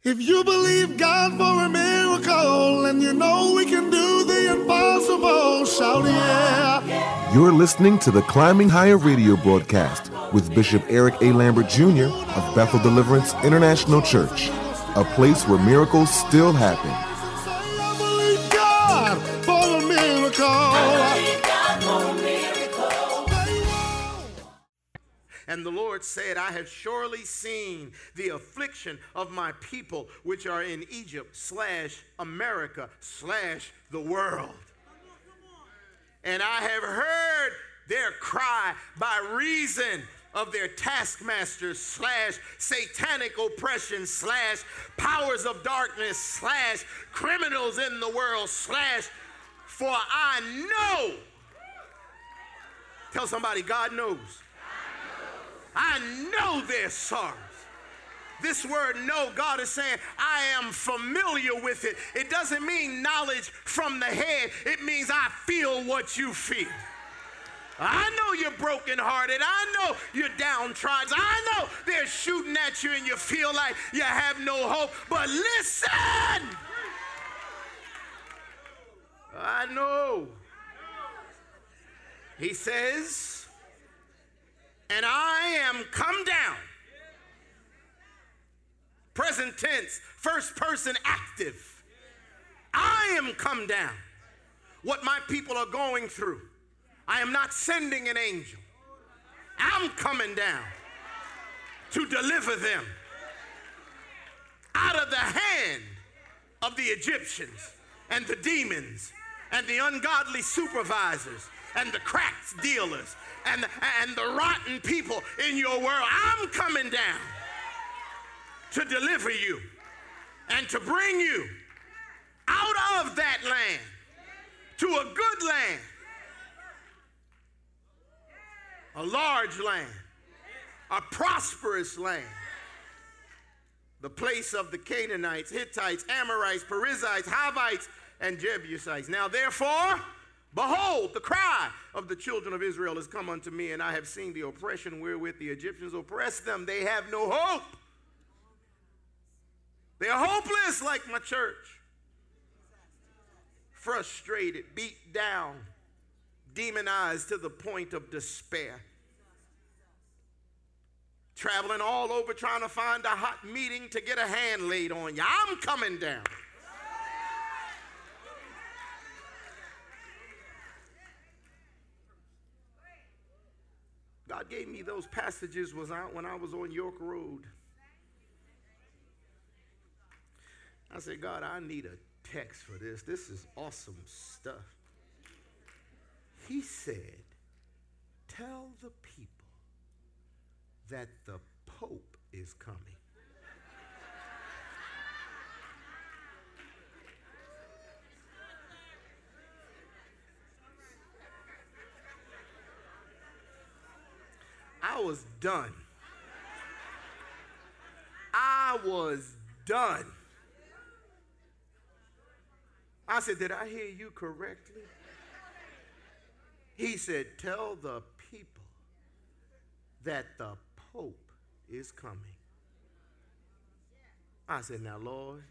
If you believe God for a miracle and you know we can do the impossible, shout yeah. You're listening to the Climbing Higher radio broadcast with Bishop Eric A. Lambert Jr. of Bethel Deliverance International Church, a place where miracles still happen. I believe God for a miracle. And the Lord said, I have surely seen the affliction of my people which are in Egypt / America / the world. And I have heard their cry by reason of their taskmasters / satanic oppression / powers of darkness / criminals in the world / for I know. Tell somebody, God knows. I know their sorrows. This word know, God is saying, I am familiar with it. It doesn't mean knowledge from the head. It means I feel what you feel. I know you're brokenhearted. I know you're downtrodden. I know they're shooting at you and you feel like you have no hope. But listen, I know. He says, and I am come down. Present tense, first person active. I am come down. What my people are going through, I am not sending an angel. I'm coming down to deliver them out of the hand of the Egyptians and the demons and the ungodly supervisors and the crack dealers and the rotten people in your world. I'm coming down to deliver you and to bring you out of that land to a good land, a large land, a prosperous land, the place of the Canaanites, Hittites, Amorites, Perizzites, Hivites, and Jebusites. Now therefore, behold, the cry of the children of Israel has come unto me, and I have seen the oppression wherewith the Egyptians oppress them. They have no hope. They are hopeless like my church. Frustrated, beat down, demonized to the point of despair. Traveling all over trying to find a hot meeting to get a hand laid on you. I'm coming down. God gave me those passages when I was on York Road. I said, God, I need a text for this. This is awesome stuff. He said, tell the people that the Pope is coming. I was done. I was done. I said, did I hear you correctly? He said, tell the people that the Pope is coming. I said, now, Lord,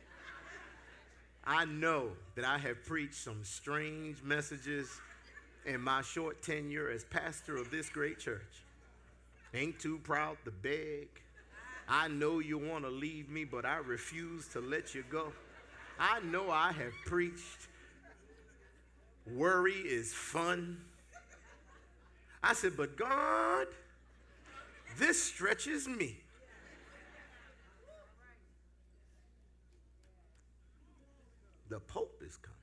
I know that I have preached some strange messages in my short tenure as pastor of this great church. Ain't too proud to beg. I know you want to leave me, but I refuse to let you go. I know I have preached worry is fun. I said, but God, this stretches me. The Pope is coming.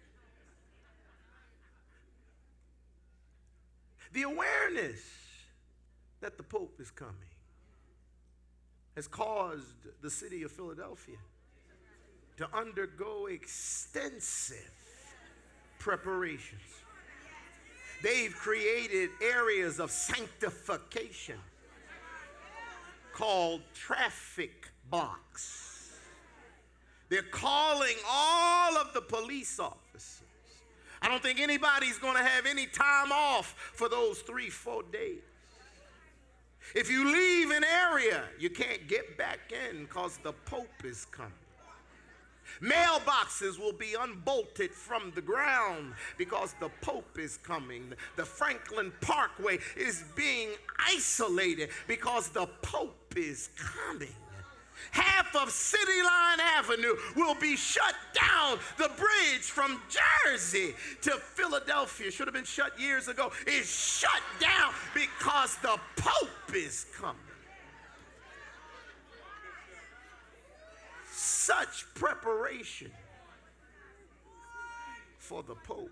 The awareness that the Pope is coming has caused the city of Philadelphia to undergo extensive preparations. They've created areas of sanctification called traffic blocks. They're calling all of the police officers. I don't think anybody's going to have any time off for those 3-4 days. If you leave an area, you can't get back in because the Pope is coming. Mailboxes will be unbolted from the ground because the Pope is coming. The Franklin Parkway is being isolated because the Pope is coming. Half of City Line Avenue will be shut down. The bridge from Jersey to Philadelphia should have been shut years ago. Is shut down because the Pope is coming. Such preparation for the Pope.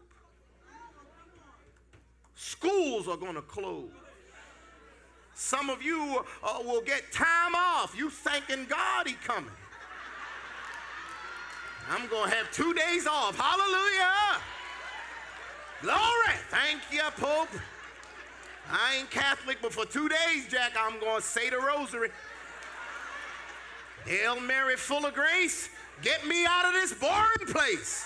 Schools are going to close. Some of you will get time off. You thanking God he coming. I'm going to have 2 days off. Hallelujah. Glory. Thank you, Pope. I ain't Catholic, but for 2 days, Jack, I'm going to say the rosary. Hail Mary, full of grace, get me out of this boring place.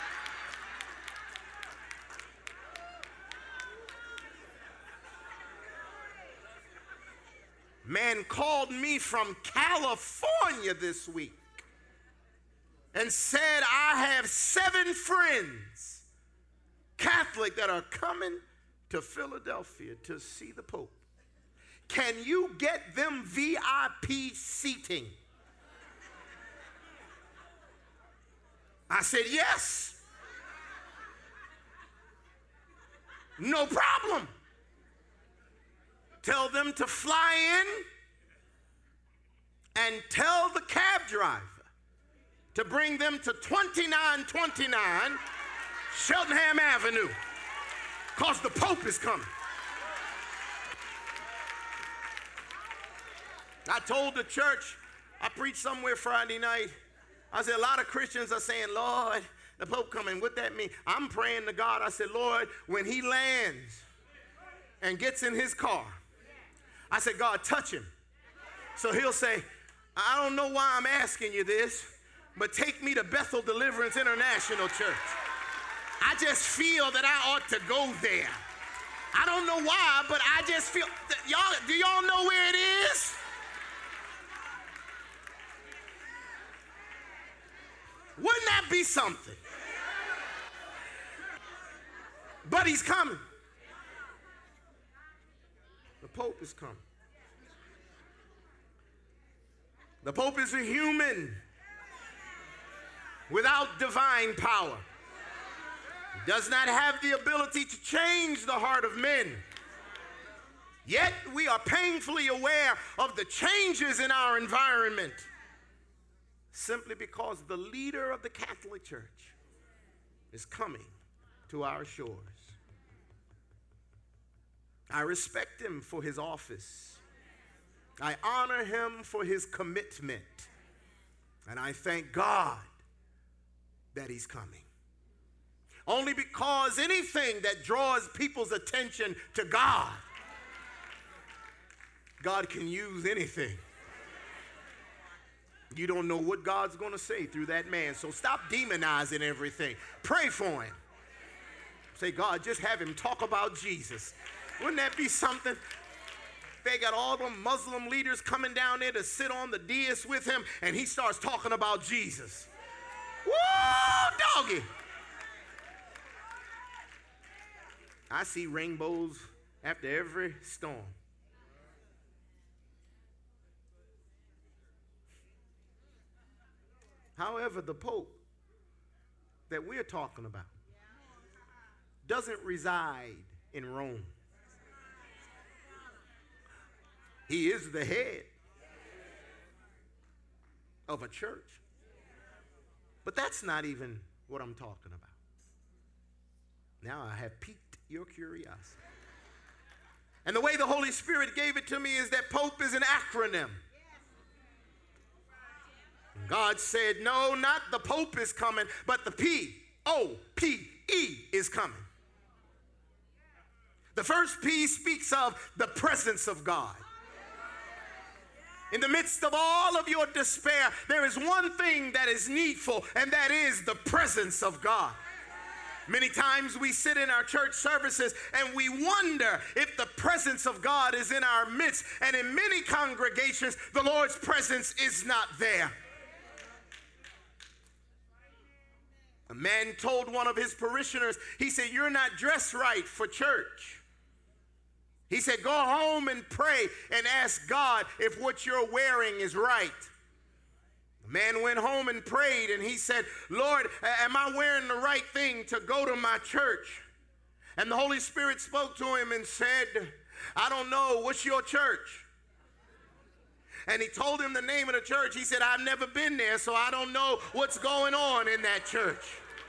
Man called me from California this week and said, I have 7 friends, Catholic, that are coming to Philadelphia to see the Pope. Can you get them VIP seating? I said, yes. No problem. Tell them to fly in and tell the cab driver to bring them to 2929 Cheltenham Avenue because the Pope is coming. I told the church, I preached somewhere Friday night, I said, a lot of Christians are saying, Lord, the Pope coming. What that mean? I'm praying to God. I said, Lord, when he lands and gets in his car, I said, God, touch him. So he'll say, I don't know why I'm asking you this, but take me to Bethel Deliverance International Church. I just feel that I ought to go there. I don't know why, but I just feel, do y'all know where it is? Wouldn't that be something? But he's coming. The Pope is coming. The Pope is a human without divine power. He does not have the ability to change the heart of men. Yet we are painfully aware of the changes in our environment simply because the leader of the Catholic Church is coming to our shores. I respect him for his office. I honor him for his commitment. And I thank God that he's coming. Only because anything that draws people's attention to God, God can use anything. You don't know what God's going to say through that man. So stop demonizing everything. Pray for him. Say, God, just have him talk about Jesus. Wouldn't that be something? They got all the Muslim leaders coming down there to sit on the dais with him, and he starts talking about Jesus. Woo, doggy. I see rainbows after every storm. However, the Pope that we're talking about doesn't reside in Rome. He is the head of a church. But that's not even what I'm talking about. Now I have piqued your curiosity. And the way the Holy Spirit gave it to me is that Pope is an acronym. God said, no, not the Pope is coming, but the P-O-P-E is coming. The first P speaks of the presence of God. In the midst of all of your despair, there is one thing that is needful, and that is the presence of God. Many times we sit in our church services and we wonder if the presence of God is in our midst. And in many congregations, the Lord's presence is not there. A man told one of his parishioners, he said, "You're not dressed right for church." He said, "Go home and pray and ask God if what you're wearing is right." The man went home and prayed, and he said, "Lord, am I wearing the right thing to go to my church?" And the Holy Spirit spoke to him and said, "I don't know, what's your church?" And he told him the name of the church. He said, "I've never been there, so I don't know what's going on in that church."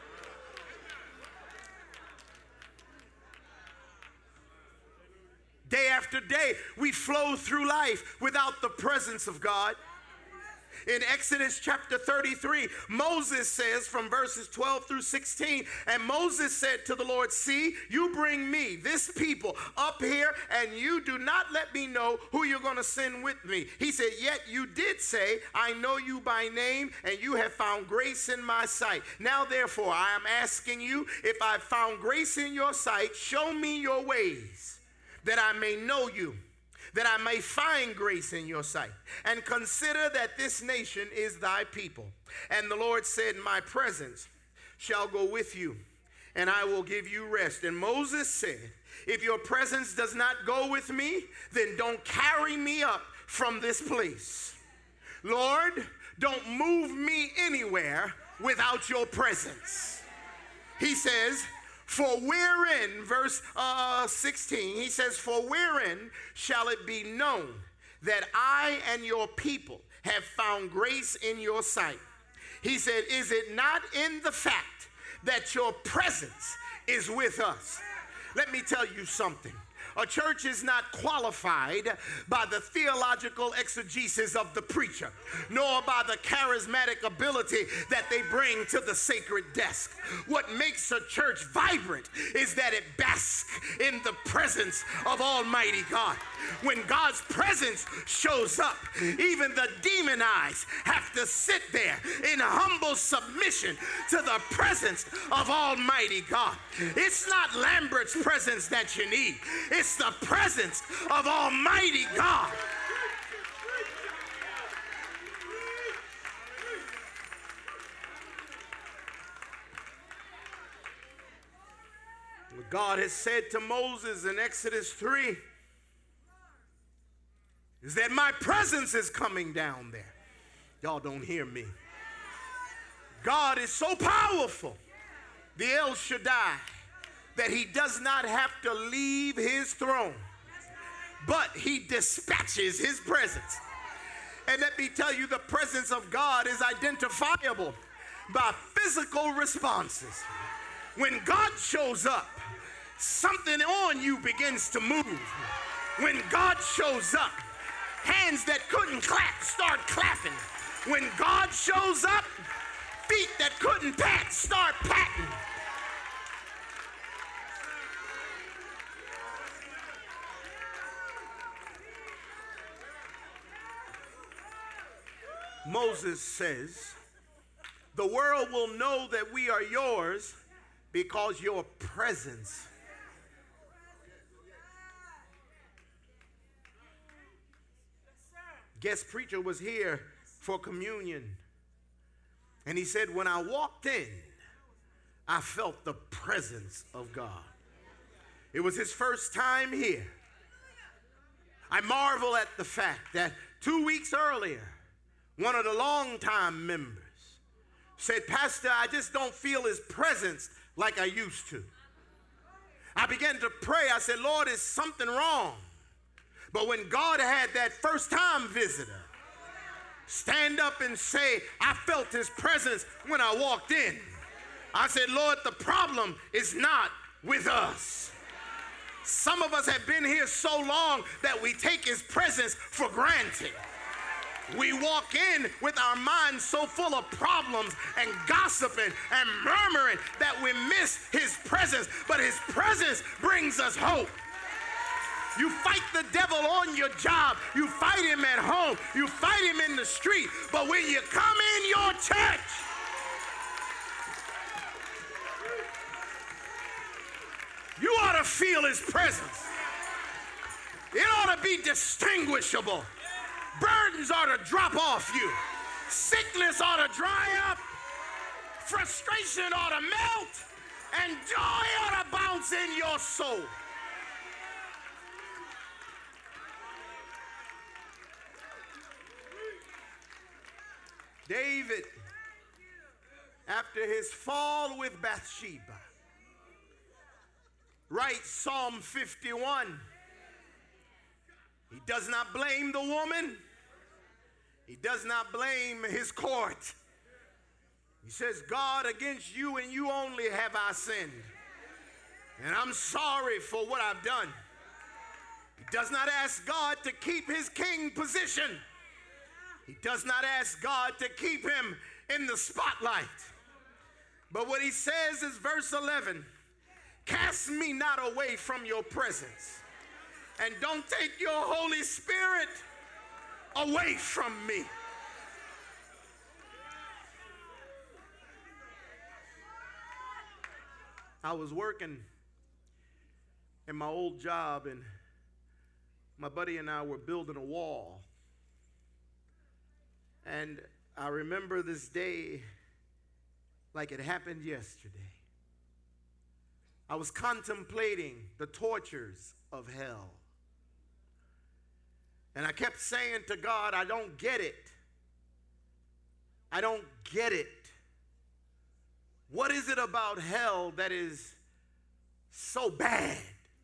Day after day, we flow through life without the presence of God. In Exodus chapter 33, Moses says from verses 12 through 16, and Moses said to the Lord, "See, you bring me, this people, up here, and you do not let me know who you're going to send with me." He said, "Yet you did say, I know you by name, and you have found grace in my sight. Now therefore, I am asking you, if I have found grace in your sight, show me your ways, that I may know you, that I may find grace in your sight. And consider that this nation is thy people." And the Lord said, "My presence shall go with you, and I will give you rest." And Moses said, "If your presence does not go with me, then don't carry me up from this place. Lord, don't move me anywhere without your presence." He says, "For wherein," verse 16, he says, "For wherein shall it be known that I and your people have found grace in your sight?" He said, "Is it not in the fact that your presence is with us?" Let me tell you something. A church is not qualified by the theological exegesis of the preacher, nor by the charismatic ability that they bring to the sacred desk. What makes a church vibrant is that it basks in the presence of Almighty God. When God's presence shows up, even the demon eyes have to sit there in humble submission to the presence of Almighty God. It's not Lambert's presence that you need. It's the presence of Almighty God. What God has said to Moses in Exodus 3 is that my presence is coming down there. Y'all don't hear me. God is so powerful, the El Shaddai, that he does not have to leave his throne, but he dispatches his presence. And let me tell you, the presence of God is identifiable by physical responses. When God shows up, something on you begins to move. When God shows up, hands that couldn't clap start clapping. When God shows up, feet that couldn't pat start patting. Moses says, "The world will know that we are yours because your presence." Guest preacher was here for communion, and he said, "When I walked in, I felt the presence of God." It was his first time here. I marvel at the fact that 2 weeks earlier, one of the longtime members said, "Pastor, I just don't feel his presence like I used to." I began to pray. I said, "Lord, is something wrong?" But when God had that first-time visitor stand up and say, "I felt his presence when I walked in," I said, "Lord, the problem is not with us." Some of us have been here so long that we take his presence for granted. We walk in with our minds so full of problems and gossiping and murmuring that we miss his presence. But his presence brings us hope. You fight the devil on your job. You fight him at home. You fight him in the street. But when you come in your church, feel his presence. It ought to be distinguishable. Burdens ought to drop off you. Sickness ought to dry up. Frustration ought to melt. And joy ought to bounce in your soul. David, after his fall with Bathsheba, writes Psalm 51. He does not blame the woman. He does not blame his court. He says, God, against you and you only have I sinned. And I'm sorry for what I've done. He does not ask God to keep his king position. He does not ask God to keep him in the spotlight. But what he says is verse 11, cast me not away from your presence, and don't take your Holy Spirit away from me. I was working in my old job, and my buddy and I were building a wall. And I remember this day like it happened yesterday. I was contemplating the tortures of hell. And I kept saying to God, I don't get it. I don't get it. What is it about hell that is so bad?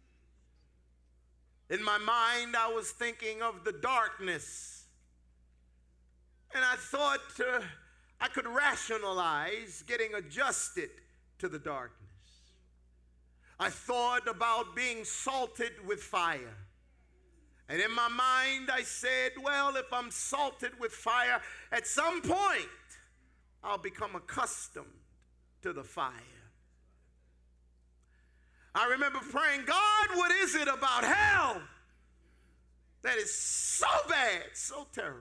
In my mind, I was thinking of the darkness. And I thought I could rationalize getting adjusted to the darkness. I thought about being salted with fire. And in my mind, I said, well, if I'm salted with fire, at some point, I'll become accustomed to the fire. I remember praying, God, what is it about hell that is so bad, so terrible?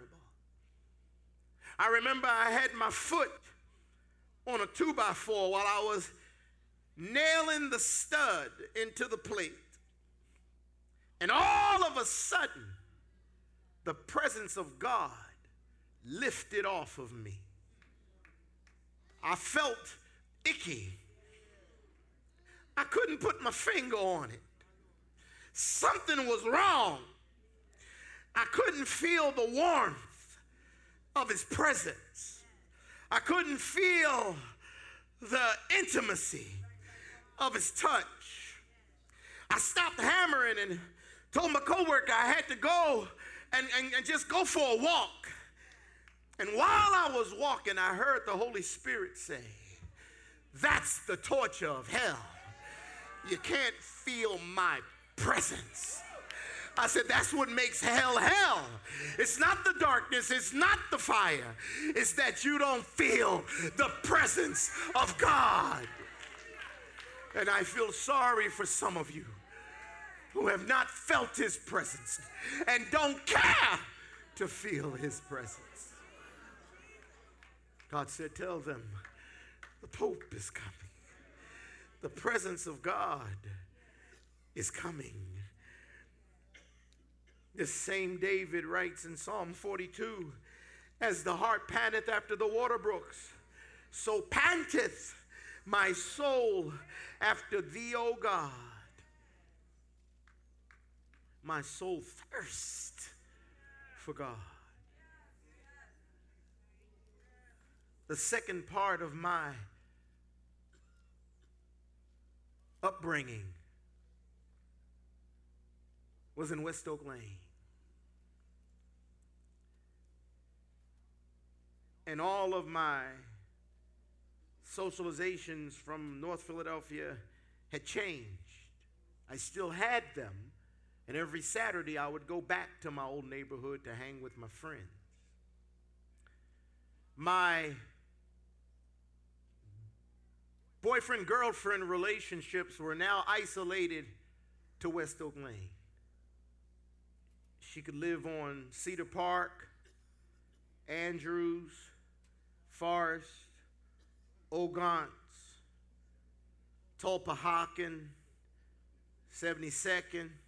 I remember I had my foot on a 2x4 while I was nailing the stud into the plate. And all of a sudden, the presence of God lifted off of me. I felt icky. I couldn't put my finger on it. Something was wrong. I couldn't feel the warmth of his presence. I couldn't feel the intimacy of his touch. I stopped hammering and told my coworker I had to go and just go for a walk. And while I was walking, I heard the Holy Spirit say, that's the torture of hell. You can't feel my presence. I said, that's what makes hell hell. It's not the darkness. It's not the fire. It's that you don't feel the presence of God. And I feel sorry for some of you who have not felt his presence and don't care to feel his presence. God said, tell them the Pope is coming. The presence of God is coming. This same David writes in Psalm 42, as the hart panteth after the water brooks, so panteth my soul after thee, O God. My soul thirsts for God. The second part of my upbringing was in West Oak Lane. And all of my socializations from North Philadelphia had changed. I still had them, and every Saturday I would go back to my old neighborhood to hang with my friends. My boyfriend-girlfriend relationships were now isolated to West Oak Lane. She could live on Cedar Park, Andrews, Forest, Ogance, Tulpehocken, 72nd.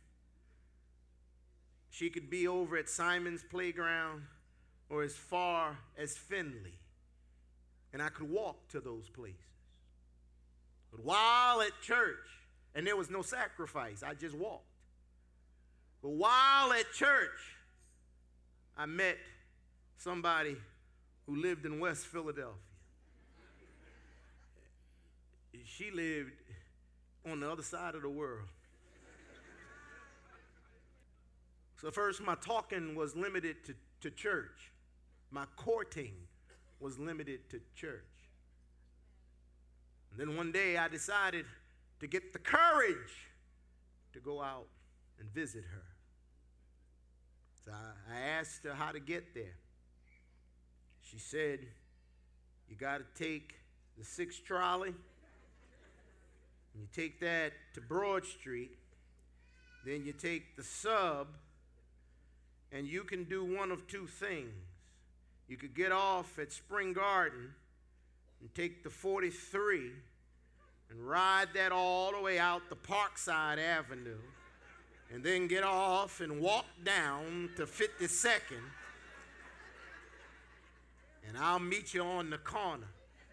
She could be over at Simon's Playground or as far as Findlay. And I could walk to those places. But while at church, and there was no sacrifice, I just walked. But while at church, I met somebody who lived in West Philadelphia. She lived on the other side of the world. So first, my talking was limited to church. My courting was limited to church. And then one day I decided to get the courage to go out and visit her. So I asked her how to get there. She said, you got to take the 6 trolley, and you take that to Broad Street, then you take the sub, and you can do one of 2 things. You could get off at Spring Garden and take the 43 and ride that all the way out to Parkside Avenue, and then get off and walk down to 52nd, and I'll meet you on the corner.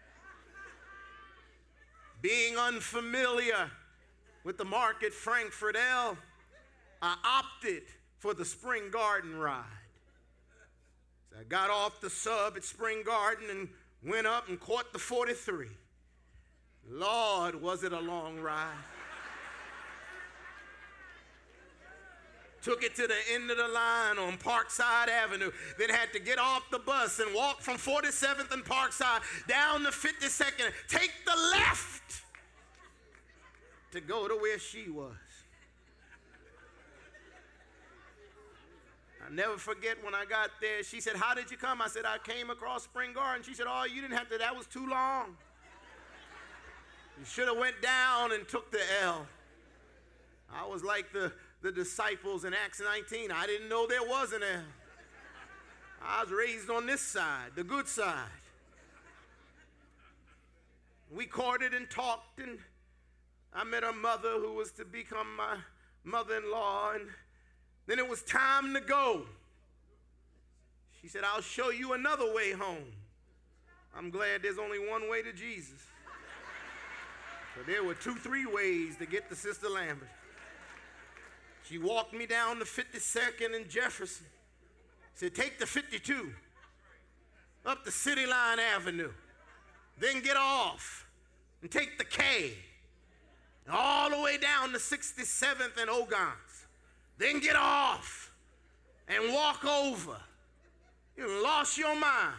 Being unfamiliar with the Market Frankfurt L, I opted for the Spring Garden ride. So I got off the sub at Spring Garden and went up and caught the 43. Lord, was it a long ride. Took it to the end of the line on Parkside Avenue, then had to get off the bus and walk from 47th and Parkside down to 52nd, take the left to go to where she was. I'll never forget when I got there, she said, how did you come? I said, I came across Spring Garden. She said, oh, you didn't have to, that was too long. You should have went down and took the L. I was like the disciples in Acts 19. I didn't know there was an L. I was raised on this side, the good side. We courted and talked, and I met her mother who was to become my mother-in-law, and then it was time to go. She said, I'll show you another way home. I'm glad there's only one way to Jesus. So there were 2, 3 ways to get to Sister Lambert. She walked me down to 52nd and Jefferson. Said, take the 52 up to City Line Avenue. Then get off and take the K all the way down to 67th and Ogons. Then get off and walk over. You lost your mind.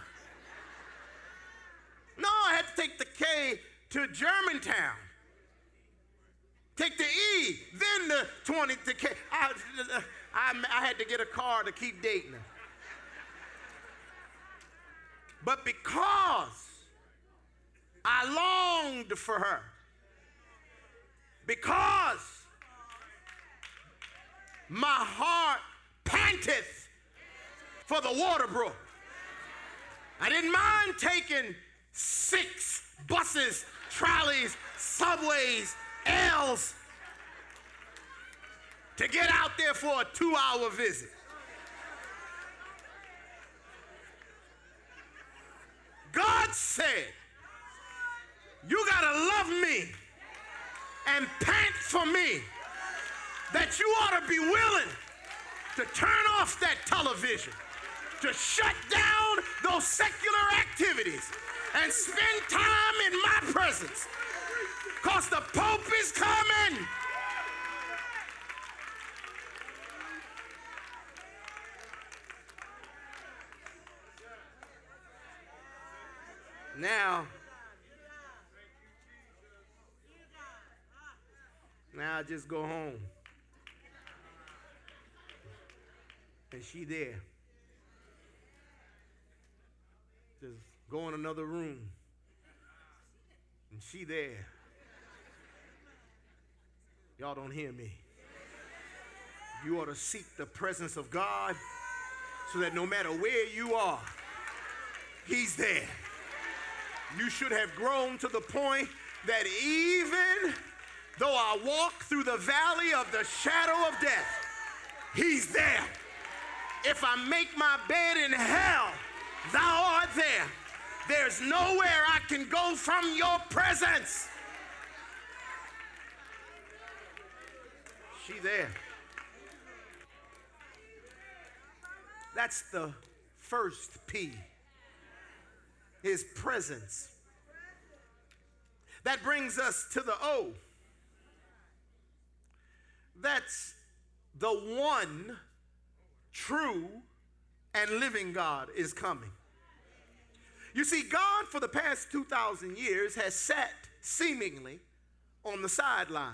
No, I had to take the K to Germantown. Take the E, then the 20 to K. I had to get a car to keep dating her. But because I longed for her, because my heart panteth for the water brook, I didn't mind taking 6 buses, trolleys, subways, L's to get out there for a 2-hour visit. God said, you gotta love me and pant for me, that you ought to be willing to turn off that television, to shut down those secular activities and spend time in my presence, because the Pope is coming. Now I just go home. And she there. Just go in another room. And she there. Y'all don't hear me. You ought to seek the presence of God so that no matter where you are, He's there. You should have grown to the point that even Though I walk through the valley of the shadow of death, he's there. If I make my bed in hell, thou art there. There's nowhere I can go from your presence. She there. That's the first P. His presence. That brings us to the O. That's the one true and living God is coming. You see, God for the past 2,000 years has sat seemingly on the sidelines.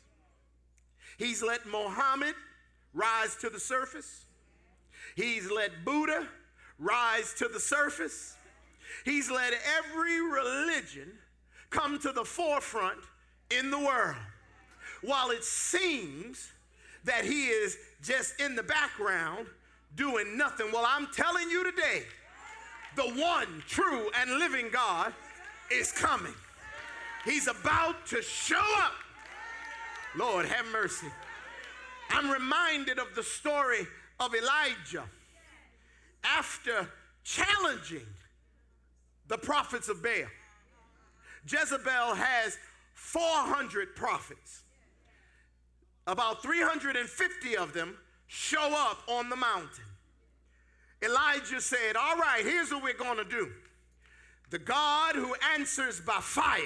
He's let Muhammad rise to the surface. He's let Buddha rise to the surface. He's let every religion come to the forefront in the world, while it seems that he is just in the background doing nothing. Well, I'm telling you today, the one true and living God is coming. He's about to show up. Lord, have mercy. I'm reminded of the story of Elijah after challenging the prophets of Baal. Jezebel has 400 prophets. About 350 of them show up on the mountain. Elijah said, all right, here's what we're going to do. The God who answers by fire,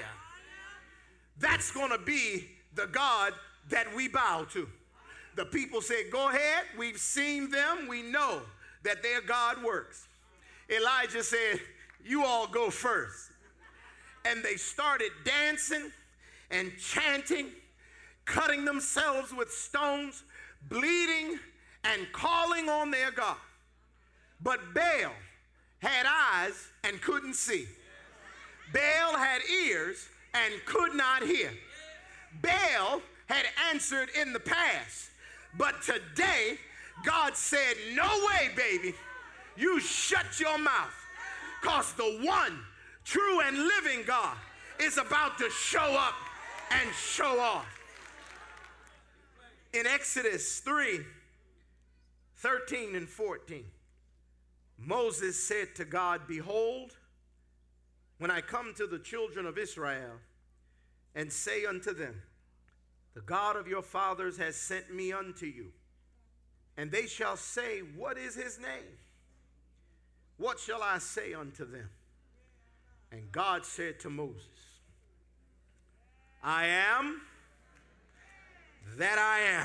that's going to be the God that we bow to. The people said, go ahead. We've seen them. We know that their God works. Elijah said, you all go first. And they started dancing and chanting, cutting themselves with stones, bleeding and calling on their God. But Baal had eyes and couldn't see. Baal had ears and could not hear. Baal had answered in the past, but today God said, no way, baby, you shut your mouth, because the one true and living God is about to show up and show off. In Exodus 3:13 and 14, Moses said to God, behold, when I come to the children of Israel and say unto them, the God of your fathers has sent me unto you, and they shall say, what is his name? What shall I say unto them? And God said to Moses, I am that I am.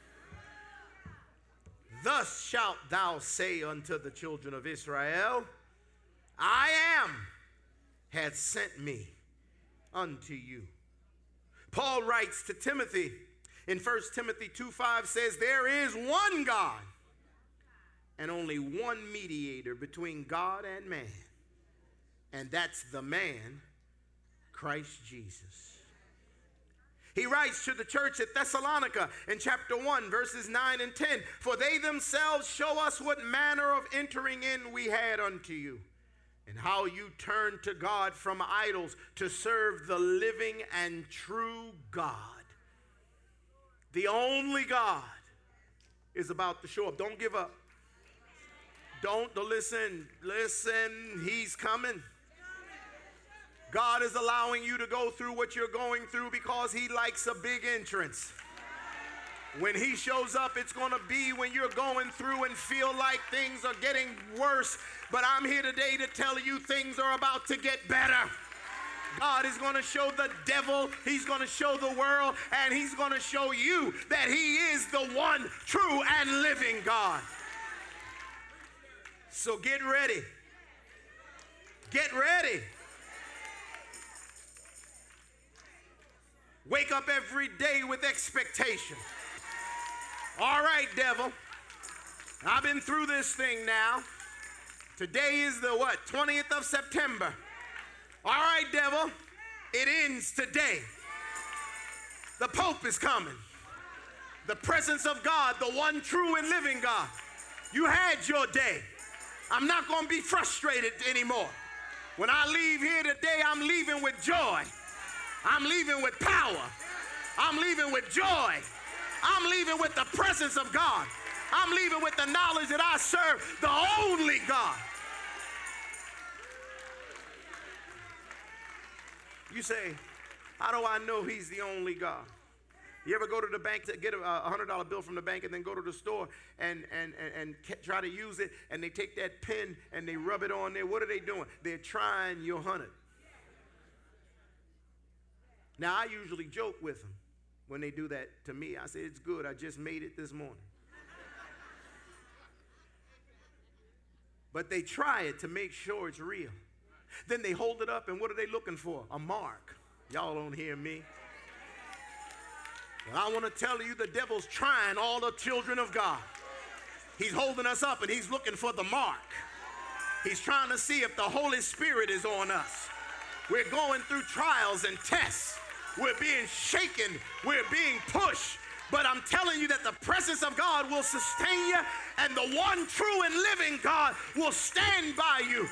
Thus shalt thou say unto the children of Israel, I am hath sent me unto you. Paul writes to Timothy in 1 Timothy 2:5 says, there is one God and only one mediator between God and man, and that's the man, Christ Jesus. He writes to the church at Thessalonica in chapter 1, verses 9 and 10, for they themselves show us what manner of entering in we had unto you, and how you turned to God from idols to serve the living and true God. The only God is about to show up. Don't give up. Don't listen. Listen, he's coming. God is allowing you to go through what you're going through because he likes a big entrance. When he shows up, it's going to be when you're going through and feel like things are getting worse. But I'm here today to tell you things are about to get better. God is going to show the devil, he's going to show the world, and he's going to show you that he is the one true and living God. So get ready. Get ready. Wake up every day with expectation. All right, devil. I've been through this thing now. Today is the 20th of September. All right, devil. It ends today. The Pope is coming. The presence of God, the one true and living God. You had your day. I'm not going to be frustrated anymore. When I leave here today, I'm leaving with joy. I'm leaving with power. I'm leaving with joy. I'm leaving with the presence of God. I'm leaving with the knowledge that I serve the only God. You say, how do I know he's the only God? You ever go to the bank to get a $100 bill from the bank and then go to the store and try to use it, and they take that pen and they rub it on there? What are they doing? They're trying your 100. Now, I usually joke with them when they do that to me. I say, it's good. I just made it this morning. But they try it to make sure it's real. Then they hold it up, and what are they looking for? A mark. Y'all don't hear me. Well, I want to tell you, the devil's trying all the children of God. He's holding us up, and he's looking for the mark. He's trying to see if the Holy Spirit is on us. We're going through trials and tests. We're being shaken. We're being pushed. But I'm telling you that the presence of God will sustain you, and the one true and living God will stand by you.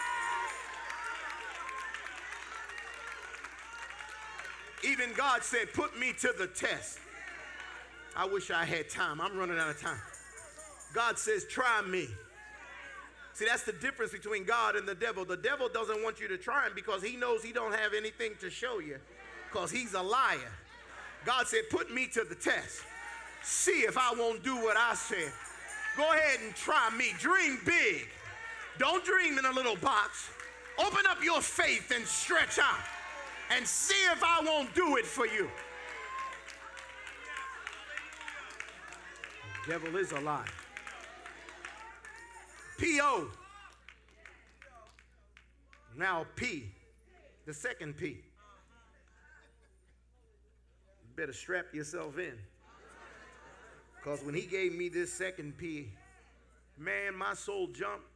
Even God said, put me to the test. I wish I had time. I'm running out of time. God says, try me. See, that's the difference between God and the devil. The devil doesn't want you to try him because he knows he don't have anything to show you, because he's a liar. God said, put me to the test. See if I won't do what I said. Go ahead and try me. Dream big. Don't dream in a little box. Open up your faith and stretch out and see if I won't do it for you. The devil is a liar. P-O. Now P, the second P. Better strap yourself in, because when he gave me this second P, man, my soul jumped.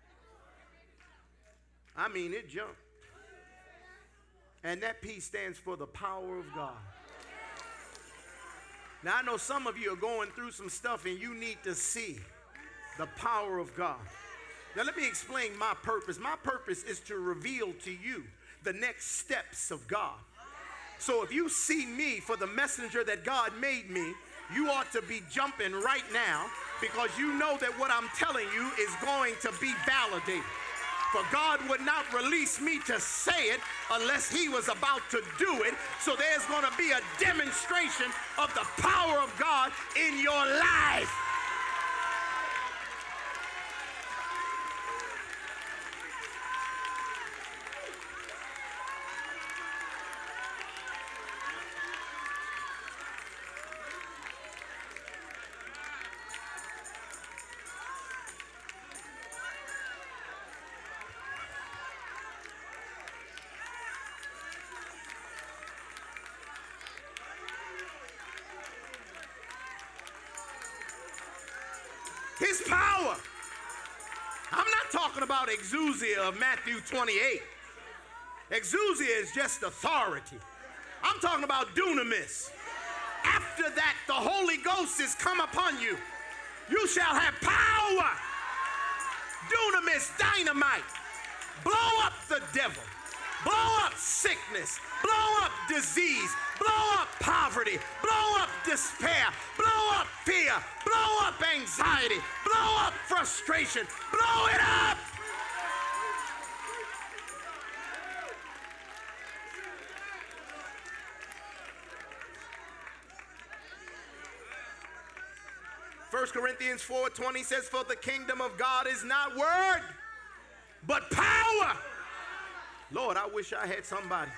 I mean, it jumped. And that P stands for the power of God. Now, I know some of you are going through some stuff and you need to see the power of God. Now, let me explain my purpose. My purpose is to reveal to you the next steps of God. So if you see me for the messenger that God made me, you ought to be jumping right now, because you know that what I'm telling you is going to be validated. For God would not release me to say it unless he was about to do it. So there's going to be a demonstration of the power of God in your life. His power. I'm not talking about exousia of Matthew 28. Exousia is just authority. I'm talking about dunamis. After that, the Holy Ghost is come upon you. You shall have power. Dunamis, dynamite. Blow up the devil. Blow up sickness. Blow up disease. Blow up poverty. Blow up despair. Blow up fear. Blow up anxiety. Blow up frustration. Blow it up. First Corinthians 4:20 says, for the kingdom of God is not word, but power. Lord, I wish I had somebody.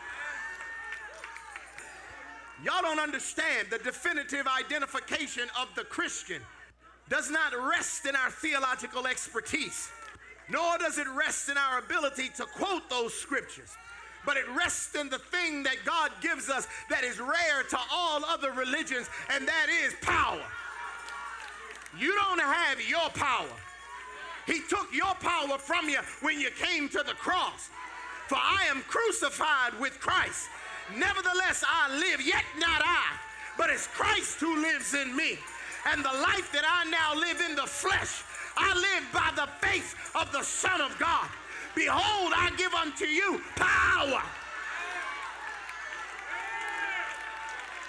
Y'all don't understand. The definitive identification of the Christian does not rest in our theological expertise, nor does it rest in our ability to quote those scriptures, but it rests in the thing that God gives us that is rare to all other religions, and that is power. You don't have your power. He took your power from you when you came to the cross. For I am crucified with Christ. Nevertheless, I live, yet not I, but it's Christ who lives in me. And the life that I now live in the flesh, I live by the faith of the Son of God. Behold, I give unto you power.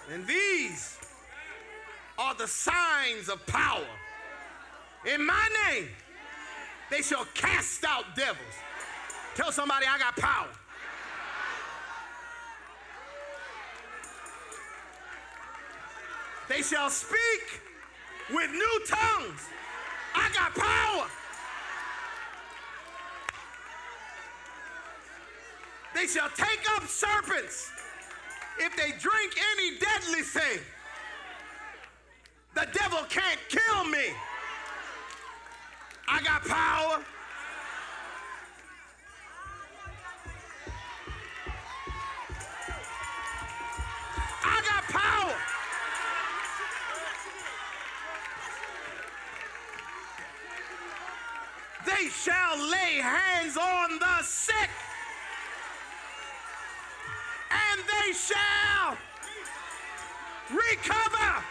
And these are the signs of power. In my name, they shall cast out devils. Tell somebody, I got power. They shall speak with new tongues. I got power. They shall take up serpents. If they drink any deadly thing, the devil can't kill me. I got power. I got power. They shall lay hands on the sick, and they shall recover.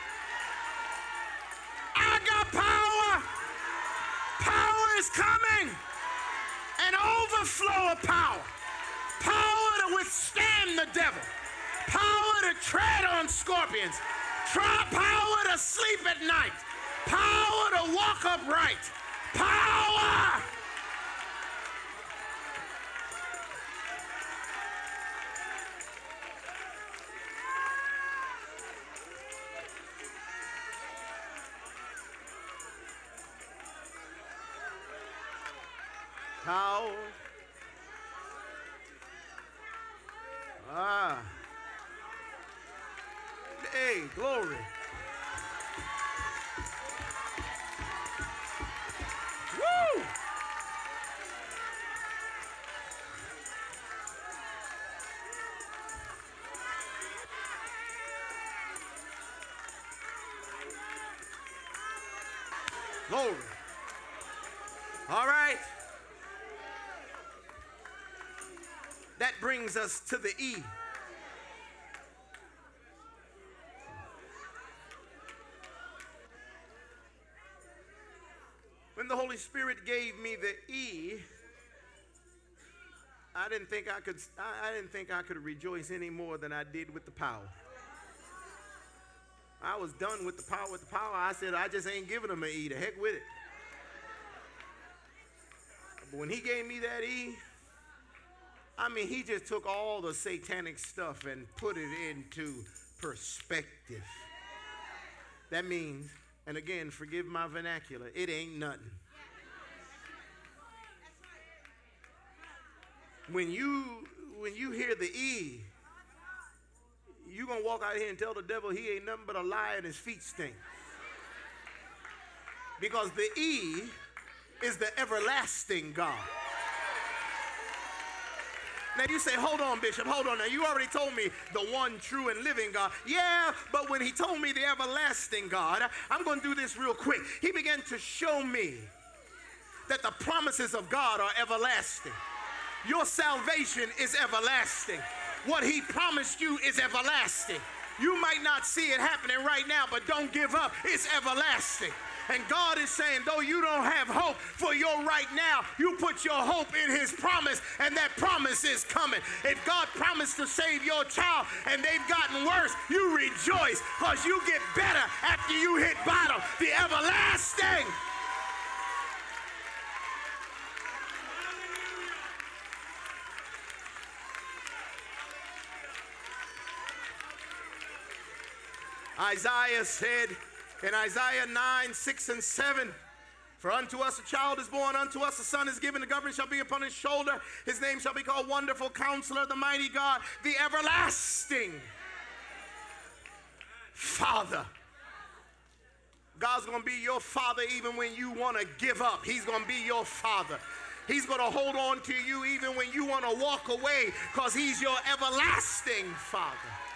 I got power. Power is coming. An overflow of power. Power to withstand the devil. Power to tread on scorpions. Power to sleep at night. Power to walk upright. Power! Power. Hey, glory. Woo! Glory. All right. That brings us to the E. When the Holy Spirit gave me the E, I didn't think I could rejoice any more than I did with the power. I was done with the power. I said, I just ain't giving them an E. The heck with it. But when he gave me that E, I mean, he just took all the satanic stuff and put it into perspective. That means, and again, forgive my vernacular, it ain't nothing. When you hear the E, you're going to walk out here and tell the devil he ain't nothing but a liar and his feet stink. Because the E is the everlasting God. Now you say, hold on, Bishop, hold on. Now you already told me the one true and living God. Yeah, but when he told me the everlasting God, I'm going to do this real quick. He began to show me that the promises of God are everlasting. Your salvation is everlasting. What he promised you is everlasting. You might not see it happening right now, but don't give up. It's everlasting. And God is saying, though you don't have hope for your right now, you put your hope in his promise, and that promise is coming. If God promised to save your child and they've gotten worse, you rejoice because you get better after you hit bottom. The everlasting. Isaiah said in Isaiah 9, 6, and 7, for unto us a child is born, unto us a son is given, the government shall be upon his shoulder. His name shall be called Wonderful Counselor, the Mighty God, the Everlasting Father. God's going to be your father even when you want to give up. He's going to be your father. He's going to hold on to you even when you want to walk away because he's your everlasting Father.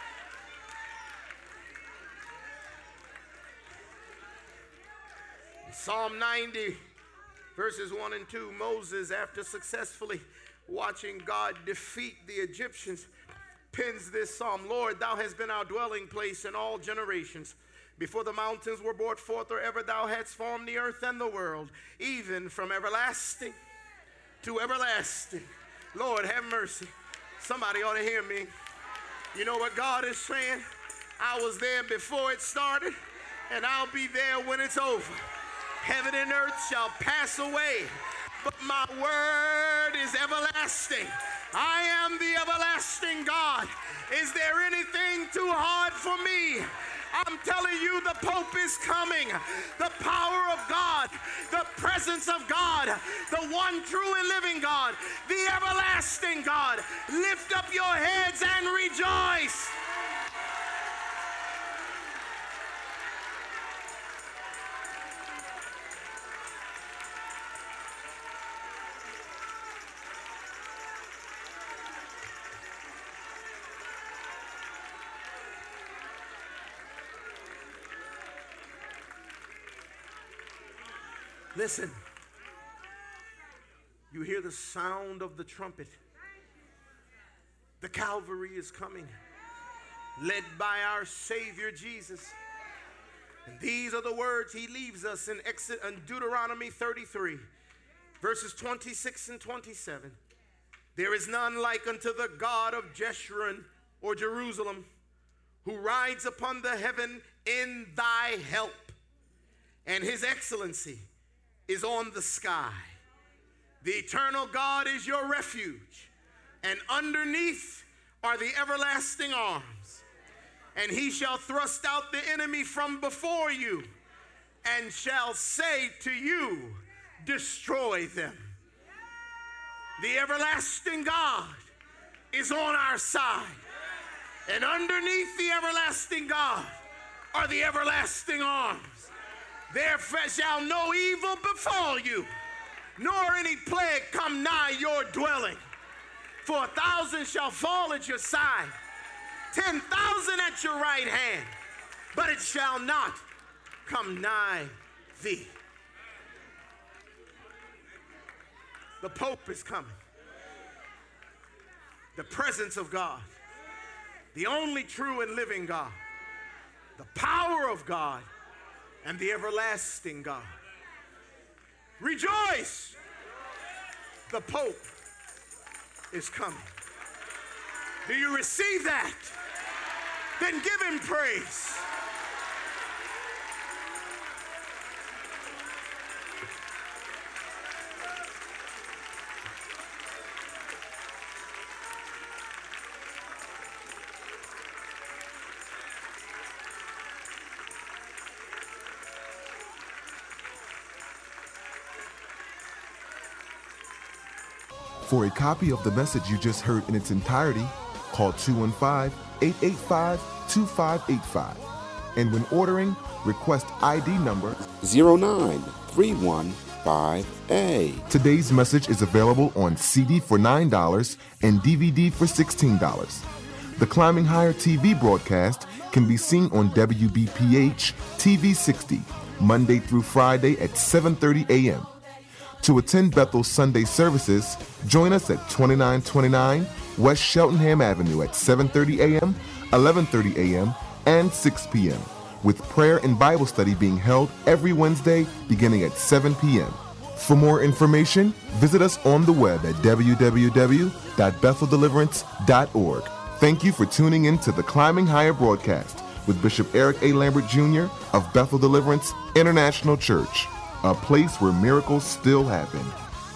Psalm 90, verses 1 and 2, Moses, after successfully watching God defeat the Egyptians, pens this psalm: Lord, thou hast been our dwelling place in all generations. Before the mountains were brought forth, or ever thou hadst formed the earth and the world, even from everlasting to everlasting. Lord, have mercy. Somebody ought to hear me. You know what God is saying? I was there before it started, and I'll be there when it's over. Heaven and earth shall pass away, but my word is everlasting. I am the everlasting God. Is there anything too hard for me? I'm telling you, the Pope is coming. The power of God, the presence of God, the one true and living God, the everlasting God. Lift up your heads and rejoice. Listen, you hear the sound of the trumpet. The Calvary is coming, led by our Savior Jesus. And these are the words he leaves us in Deuteronomy 33, verses 26 and 27. There is none like unto the God of Jeshurun or Jerusalem, who rides upon the heaven in thy help, and his excellency is on the sky. The eternal God is your refuge, and underneath are the everlasting arms. And he shall thrust out the enemy from before you, and shall say to you, destroy them. The everlasting God is on our side, and underneath the everlasting God are the everlasting arms. Therefore shall no evil befall you, nor any plague come nigh your dwelling. For 1,000 shall fall at your side, 10,000 at your right hand, but it shall not come nigh thee. The Pope is coming. The presence of God, the only true and living God, the power of God, and the everlasting God. Rejoice! The Pope is coming. Do you receive that? Then give him praise. For a copy of the message you just heard in its entirety, call 215-885-2585. And when ordering, request ID number 09315A. Today's message is available on CD for $9 and DVD for $16. The Climbing Higher TV broadcast can be seen on WBPH TV 60, Monday through Friday at 7:30 a.m. To attend Bethel's Sunday services, join us at 2929 West Cheltenham Avenue at 7:30 a.m., 11:30 a.m., and 6 p.m., with prayer and Bible study being held every Wednesday beginning at 7 p.m. For more information, visit us on the web at www.betheldeliverance.org. Thank you for tuning in to the Climbing Higher broadcast with Bishop Eric A. Lambert Jr. of Bethel Deliverance International Church, a place where miracles still happen.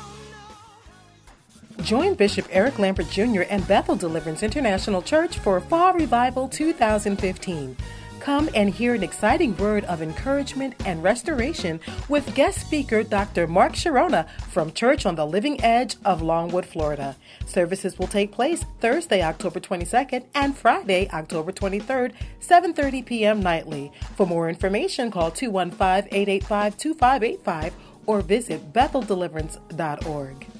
Join Bishop Eric Lambert Jr. and Bethel Deliverance International Church for Fall Revival 2015. Come and hear an exciting word of encouragement and restoration with guest speaker Dr. Mark Sharona from Church on the Living Edge of Longwood, Florida. Services will take place Thursday, October 22nd and Friday, October 23rd, 7:30 p.m. nightly. For more information, call 215-885-2585 or visit betheldeliverance.org.